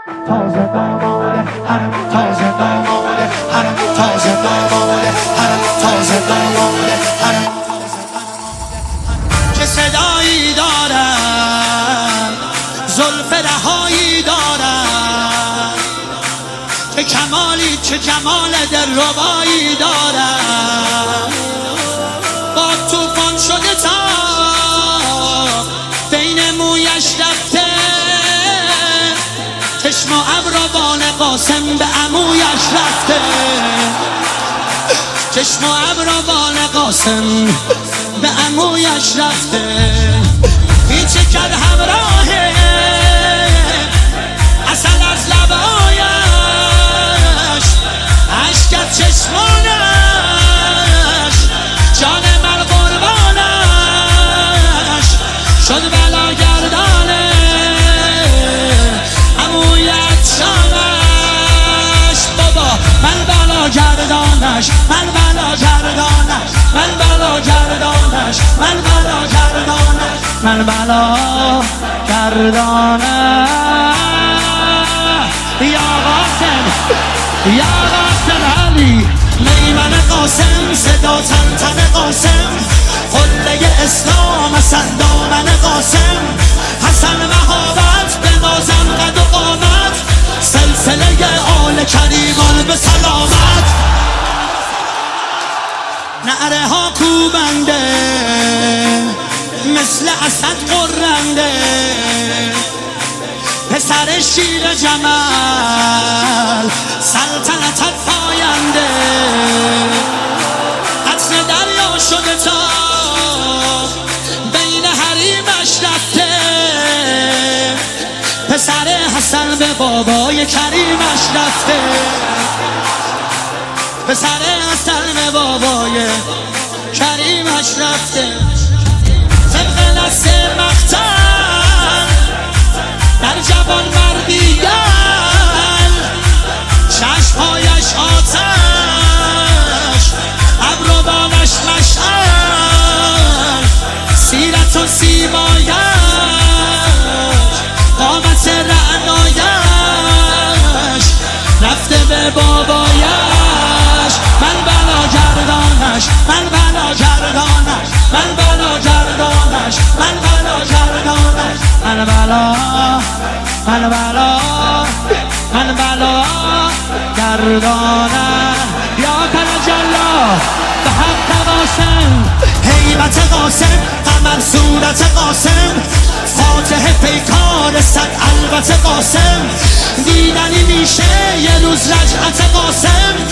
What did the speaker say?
تازه داماد حرم، تازه داماد حرم، تازه داماد حرم، تازه داماد حرم. چه صدایی دارد، زلف رهایی دارد، چه کمالی چه جمال دلربایی دارد. با طوفان شده تا بین مویش رفته، چشم و ابروان قاسم به عمویش رفته، چشم و ابروان قاسم به عمویش رفته. پیچه کرد همراهه اصل از لبایش، عشق از چشمانش، جان من قربانش شد بلا گردانه عمویت شانش. بابا من بلا گردانش، من بلا گردانش، من بلا گردانش، من بلا گردانش، من بلا گردانش. یا قاسم یا قاسم علی میمن قاسم، صدا تن قاسم، قله اسلام اصلا دامن قاسم. حسن مهابت به نازم قد و قامت، سلسله آل کریمان به سلامت. نعره ها کوبنده مثل اسد قرنده، پسر شیر جمال سلطنتت پاینده. قطر دریا شده تا بین حریمش رفته، پسر حسن به بابای کریمش رفته، پسر حسن به بابای کریمش رفته. طبق نص مقتل در جوان مردیگل، چشمهایش آتش، ابروانش مشعل، سیرت و سیمایش، قامت رعنایش رفته به بابایش. من بلا گردانش، من بلا گردانش، من بلا گردانش، من بلا گردانش، من بلا، من بلا، من بلا گردانش. یا ترجلا به حق قاسم، هیبت قاسم، قمر صورت قاسم، فاتح پیکار صد البت قاسم. دیدنی میشه یه روز رجعت قاسم،